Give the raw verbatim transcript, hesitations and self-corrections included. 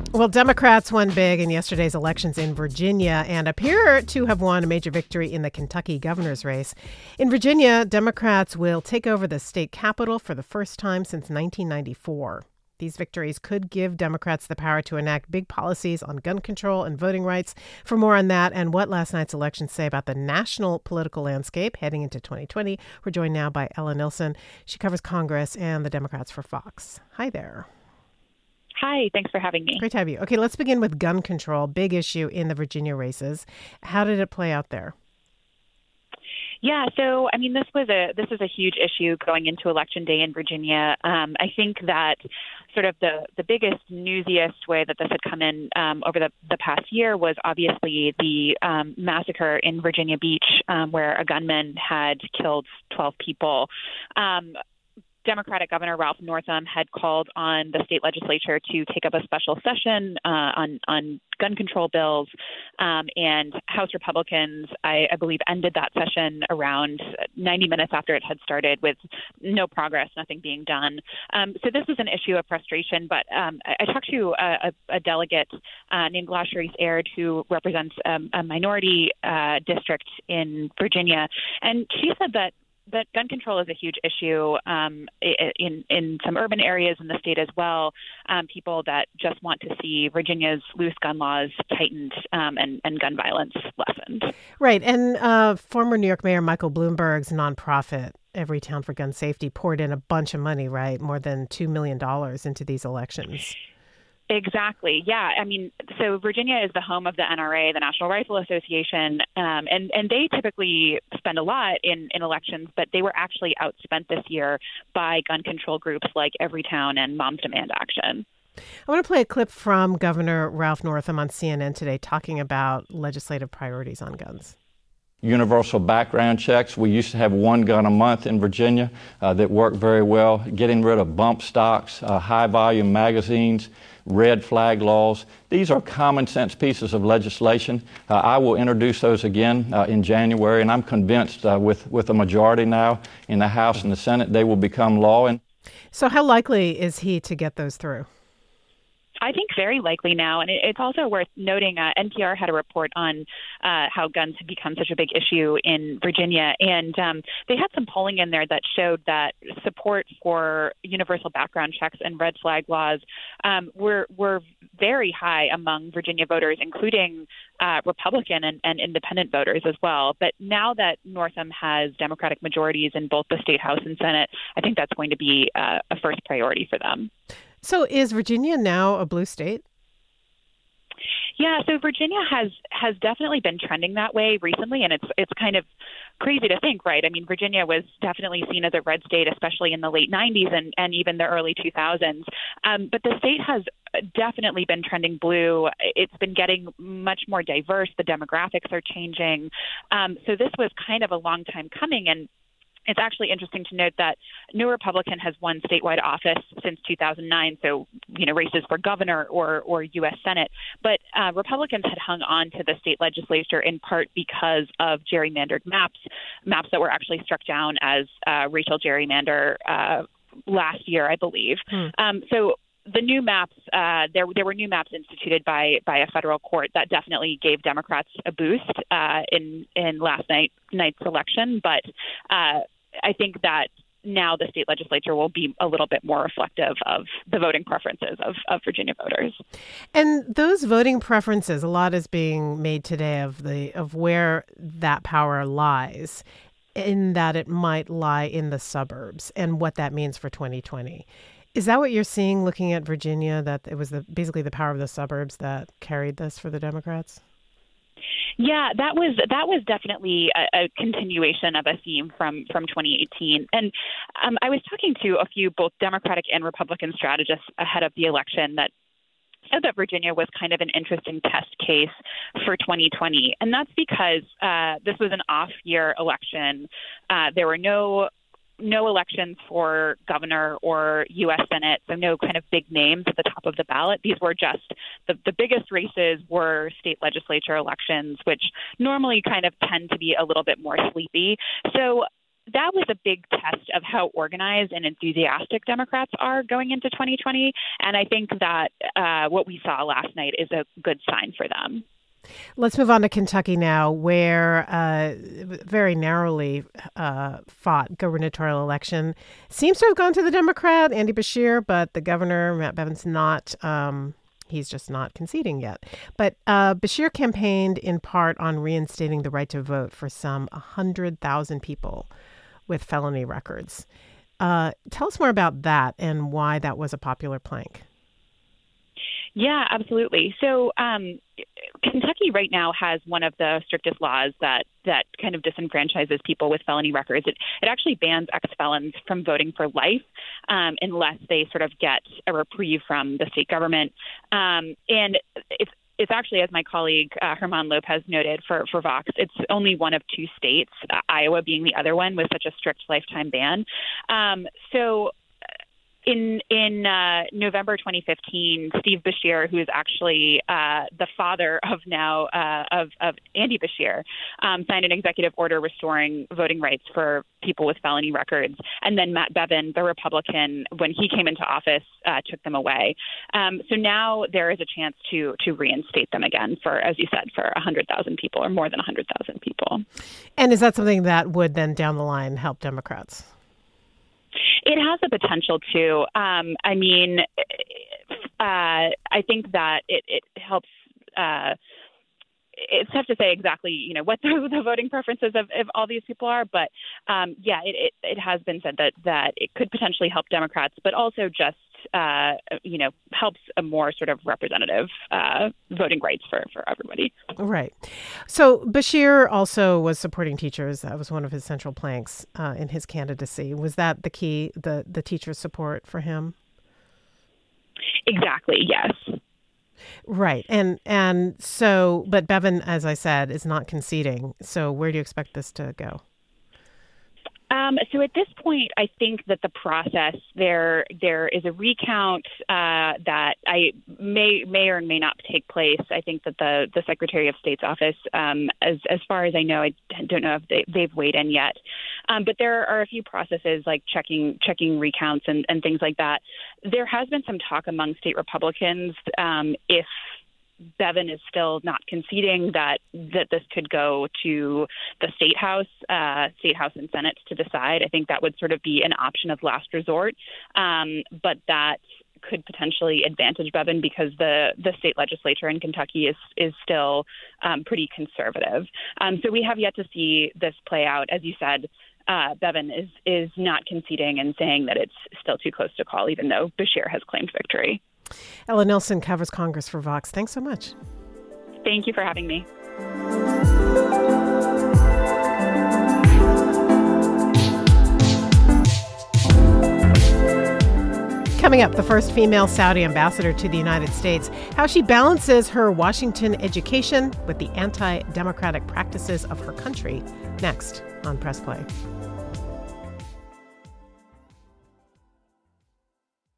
Well, Democrats won big in yesterday's elections in Virginia and appear to have won a major victory in the Kentucky governor's race. In Virginia, Democrats will take over the state capitol for the first time since nineteen ninety-four. These victories could give Democrats the power to enact big policies on gun control and voting rights. For more on that and what last night's elections say about the national political landscape heading into twenty twenty, we're joined now by Ella Nilsen. She covers Congress and the Democrats for Fox. Hi there. Hi, thanks for having me. Great to have you. Okay, let's begin with gun control, big issue in the Virginia races. How did it play out there? Yeah, so I mean, this was a this is a huge issue going into Election Day in Virginia. Um, I think that sort of the, the biggest, newsiest way that this had come in um, over the, the past year was obviously the um, massacre in Virginia Beach, um, where a gunman had killed twelve people. Um, Democratic Governor Ralph Northam had called on the state legislature to take up a special session uh, on, on gun control bills, um, and House Republicans, I, I believe, ended that session around ninety minutes after it had started with no progress, nothing being done. Um, so this was an issue of frustration, but um, I, I talked to a, a, a delegate uh, named Lasherice Aird, who represents um, a minority uh, district in Virginia, and she said that that gun control is a huge issue um, in in some urban areas in the state as well. Um, people that just want to see Virginia's loose gun laws tightened um, and, and gun violence lessened. Right. And uh, former New York Mayor Michael Bloomberg's nonprofit, Everytown for Gun Safety, poured in a bunch of money, right? More than two million dollars into these elections. Exactly. Yeah. I mean, so Virginia is the home of the N R A, the National Rifle Association, um, and, and they typically spend a lot in, in elections, but they were actually outspent this year by gun control groups like Everytown and Moms Demand Action. I want to play a clip from Governor Ralph Northam on C N N today talking about legislative priorities on guns. Universal background checks. We used to have one gun a month in Virginia uh, that worked very well. Getting rid of bump stocks, uh, high volume magazines, red flag laws. These are common sense pieces of legislation. Uh, I will introduce those again uh, in January, and I'm convinced uh, with, with a majority now in the House and the Senate, they will become law. And so how likely is he to get those through? I think very likely now. And it, it's also worth noting uh, N P R had a report on uh, how guns have become such a big issue in Virginia. And um, they had some polling in there that showed that support for universal background checks and red flag laws um, were, were very high among Virginia voters, including uh, Republican and, and independent voters as well. But now that Northam has Democratic majorities in both the state House and Senate, I think that's going to be uh, a first priority for them. So is Virginia now a blue state? Yeah, so Virginia has has definitely been trending that way recently, and it's it's kind of crazy to think, right? I mean, Virginia was definitely seen as a red state, especially in the late nineties and, and even the early two thousands. Um, but the state has definitely been trending blue. It's been getting much more diverse. The demographics are changing. Um, so this was kind of a long time coming, and it's actually interesting to note that no Republican has won statewide office since two thousand nine, so, you know, races for governor or, or U S Senate. But uh, Republicans had hung on to the state legislature in part because of gerrymandered maps, maps that were actually struck down as uh, racial gerrymander uh, last year, I believe. Hmm. Um, so the new maps, uh, there there were new maps instituted by by a federal court that definitely gave Democrats a boost uh, in in last night night's election. But uh, I think that now the state legislature will be a little bit more reflective of the voting preferences of, of Virginia voters. And those voting preferences, a lot is being made today of the of where that power lies, in that it might lie in the suburbs and what that means for twenty twenty. Is that what you're seeing looking at Virginia, that it was the, basically the power of the suburbs that carried this for the Democrats? Yeah, that was that was definitely a, a continuation of a theme from, from twenty eighteen. And um, I was talking to a few both Democratic and Republican strategists ahead of the election that said that Virginia was kind of an interesting test case for twenty twenty. And that's because uh, this was an off-year election. Uh, there were no no elections for governor or U S Senate, so no kind of big names at the top of the ballot. These were just the, the biggest races were state legislature elections, which normally kind of tend to be a little bit more sleepy. So that was a big test of how organized and enthusiastic Democrats are going into twenty twenty. And I think that uh, what we saw last night is a good sign for them. Let's move on to Kentucky now, where uh, very narrowly uh, fought gubernatorial election seems to have gone to the Democrat, Andy Beshear, but the governor, Matt Bevin's not. Um, he's just not conceding yet. But uh, Beshear campaigned in part on reinstating the right to vote for some one hundred thousand people with felony records. Uh, tell us more about that and why that was a popular plank. Yeah, absolutely. So um, Kentucky right now has one of the strictest laws that, that kind of disenfranchises people with felony records. It, it actually bans ex-felons from voting for life um, unless they sort of get a reprieve from the state government. Um, and it's It's actually, as my colleague uh, German Lopez noted for, for Vox, it's only one of two states, uh, Iowa being the other one, with such a strict lifetime ban. Um, so in in uh, November twenty fifteen, Steve Beshear, who is actually uh, the father of now uh, of, of Andy Beshear, um, signed an executive order restoring voting rights for people with felony records. And then Matt Bevin, the Republican, when he came into office, uh, took them away. Um, so now there is a chance to to reinstate them again for, as you said, for one hundred thousand people or more than one hundred thousand people. And is that something that would then down the line help Democrats? It has the potential to. Um, I mean, uh, I think that it, it helps. Uh, it's tough to say exactly, you know, what the, the voting preferences of, of all these people are, but um, yeah, it, it, it has been said that that it could potentially help Democrats, but also just uh, you know helps a more sort of representative uh, voting rights for, for everybody. Right. So Beshear also was supporting teachers. That was one of his central planks uh, in his candidacy. Was that the key, the the teacher support for him? Exactly. Yes. Right. And and so, but Bevin, as I said, is not conceding. So where do you expect this to go? Um, so at this point, I think that the process there there is a recount uh, that I may may or may not take place. I think that the, the Secretary of State's office, um, as as far as I know, I don't know if they, they've weighed in yet. Um, but there are a few processes like checking checking recounts and, and things like that. There has been some talk among state Republicans um, if Bevin is still not conceding that that this could go to the state house, uh, state house and Senate to decide. I think that would sort of be an option of last resort, um, but that could potentially advantage Bevin because the, the state legislature in Kentucky is is still um, pretty conservative. Um, so we have yet to see this play out. As you said, uh, Bevin is is not conceding and saying that it's still too close to call, even though Beshear has claimed victory. Ella Nilsen covers Congress for Vox. Thanks so much. Thank you for having me. Coming up, the first female Saudi ambassador to the United States, how she balances her Washington education with the anti-democratic practices of her country. Next on Press Play.